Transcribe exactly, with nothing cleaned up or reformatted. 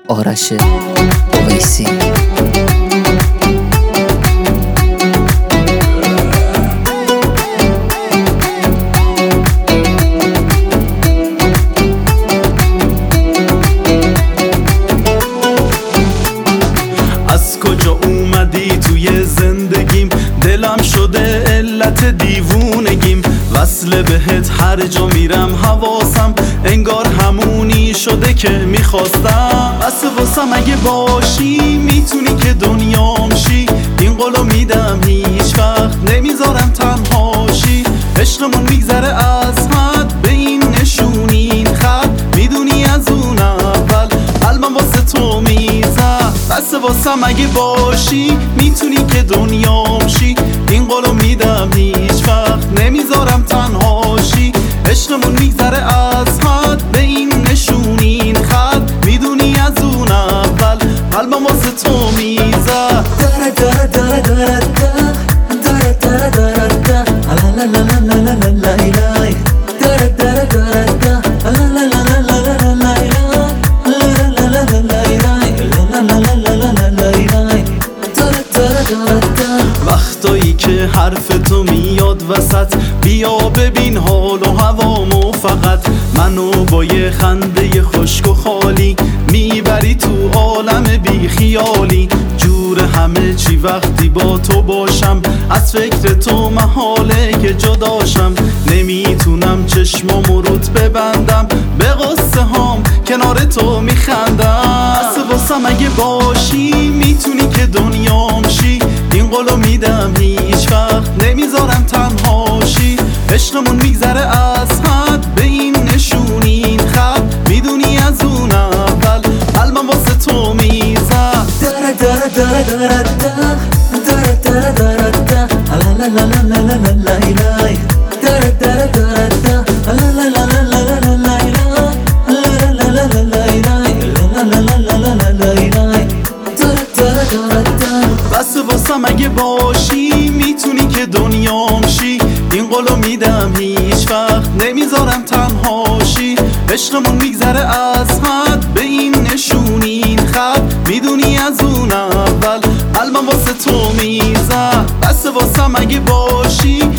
آرش اویسی. از کجا اومدی توی زندگیم؟ دلم شده علت دیوونگیم. وصل بهت هر جا میرم حواسم انگار همونی شده که میخواستم. بس واسم اگه باشی میتونی که دنیام شی. این قولو میدم هیچ وقت نمیذارم تنهاشی. عشقمون میگذره از حد به این نشونین خط. میدونی از اون اول قلبم واسه تو میزد. بس واسم اگه باشی میتونی که دنیام شی. این قولو میدم هیچ وقت نمیذارم تنهاشی. عشقمون میگذره از حد به این نشونین خط. میدونی از اون اول قلبم واسه تو میزد. داره داره داره داره داره داره داره داره لا لا لا لا لا لا لا لا داره داره داره لا لا لا لا لا لا لا لا لا لا لا لا. وقتایی که حرف تو میاد وسط بیا ببین حال و هوامو فقط. منو با یه خنده خشک و خالی میبری تو عالم بی خیالی. جور همه چی وقتی با تو باشم از فکر تو محاله که جداشم. نمیتونم چشمامو روت ببندم به قصه هام کنار تو میخندم. بس واسم اگه باشی میتونی که دنیام شی. این قولو میدم هیچ وقت نمیذارم تنهاشی. عشقمون میگذره از حد به این نشونین خط. میدونی از اون اول قلبم واسه تو میزد. داره داره داره داره داره داره داره داره لا لا لا لا لا لا لا داره داره داره لا لا لا لا لا لا لا لا لا لا. بس واسم اگه باشی میتونی که دنیام شی. این قولو میدم هیچ وقت نمیذارم تنهاشی. عشقمون میگذره از حد به این نشونین خط. میدونی از اون اول قلبم واسه تو میزد. بس واسم اگه باشی